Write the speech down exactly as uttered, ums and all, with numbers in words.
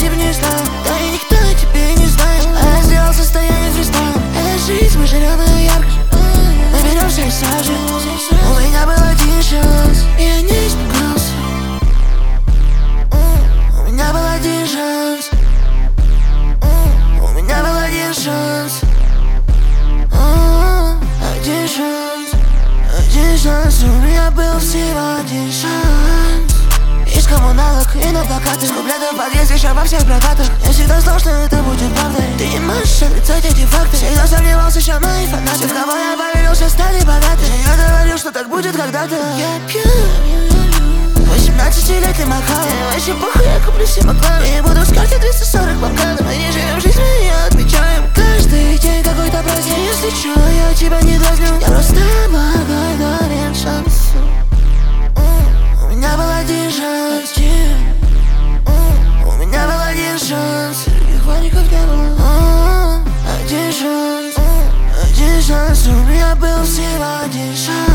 тебя не знаю, да и никто о тебе не знает. А я сделал состояние фристайлом. Это жизнь, мы живем ее ярко. Наберемся и сажем. У меня был один шанс, и я не испугался. У меня был один шанс. У меня был один шанс. Один шанс. Один шанс. У меня был всего один шанс. Из коммуналок и на плакаты, скуплятся в подъезде, еще во всех прокатах. Я всегда знал, что это будет правдой. Ты не можешь отрицать эти факты. Всегда сомневался, что мои фанаты, все, в кого я поверил, все стали богаты. Я говорил, что так будет когда-то. Я пью восемнадцатилетний Макар. Вообще похуй, я куплю себе Макларен. Я буду с карты двести сорок бокалов. Мы не живем жизнь, мы ее отмечаем. Каждый день какой-то праздник. Если чё, я тебя не дразню. Я просто благодарен шансу. У меня был один шанс. У меня был один шанс. Их никогда не было. Один шанс. Один шанс. У меня был всего один шанс.